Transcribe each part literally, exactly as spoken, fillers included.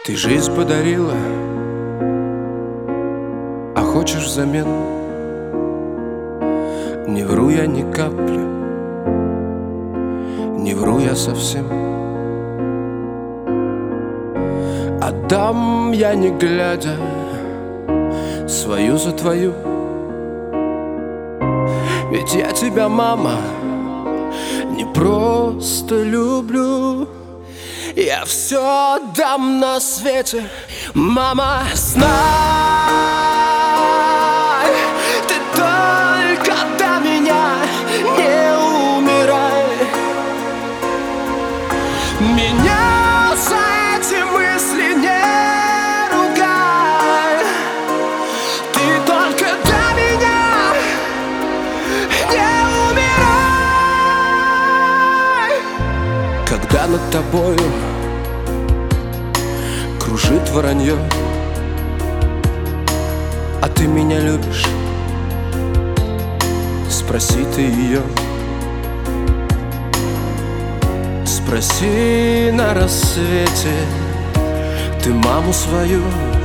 Ты жизнь подарила, а хочешь взамен? Не вру я ни капли, не вру я совсем. Отдам я не глядя свою за твою. Ведь я тебя, мама, не просто люблю. Я все отдам на свете, мама, знай. Ты только до меня не умирай. Меня за эти мысли не ругай. Ты только до меня не умирай. Когда над тобою кружит воронье, а ты меня любишь, спроси ты ее. Спроси на рассвете ты маму свою.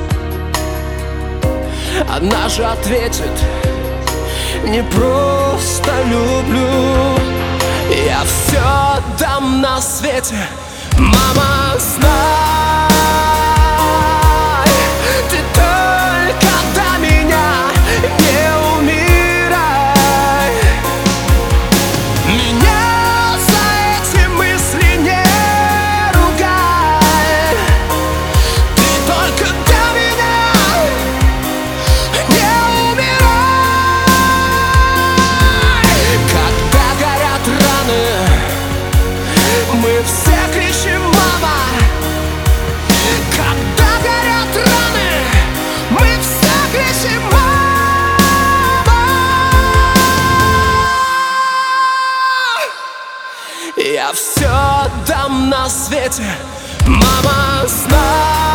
Она же ответит: не просто люблю. Я все дам на свете, мама, знай. Ты только до меня не умирай. Меня за эти мысли не ругай. Ты только до меня не умирай. Когда горят раны, мы все кричим: мама! Когда горят раны, мы все кричим: мама! Я все дам на свете, мама, знай.